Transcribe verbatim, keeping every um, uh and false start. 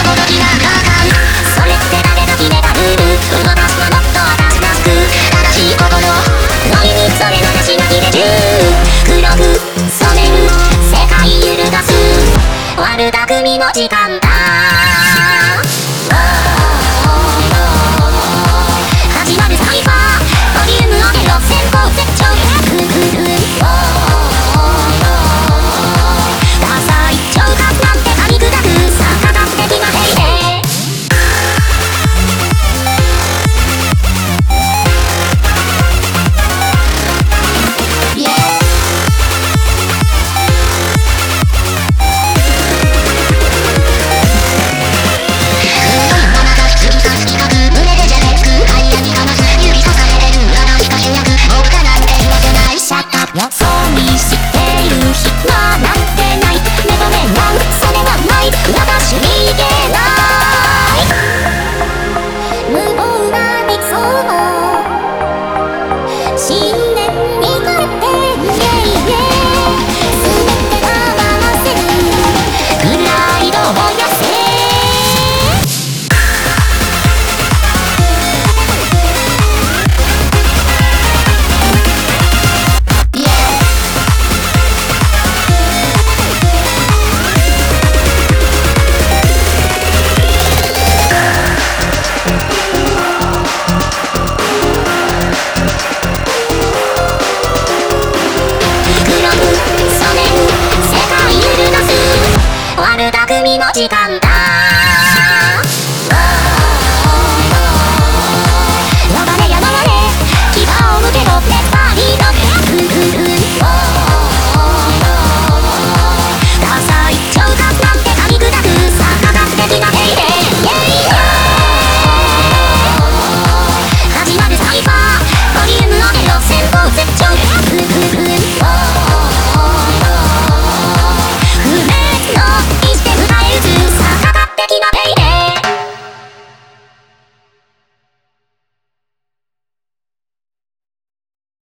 ほどきな空間。それって誰が決めたルール。動かすはもっと私らしく正しい心ノリにそれならしなきで中黒く染める世界揺るがす悪巧みの時間だ。始まるサイファーボリュームを上げろ先行絶頂クルクルダサい聴覚なんて噛み砕く錯覚的なヘイヘイそうにしている暇なんてない目と目なんそれはない私にいけない無謀な理想も信念に変えてイエイイエイ全てが回せるプライドを燃やせ悪巧みの時間だ。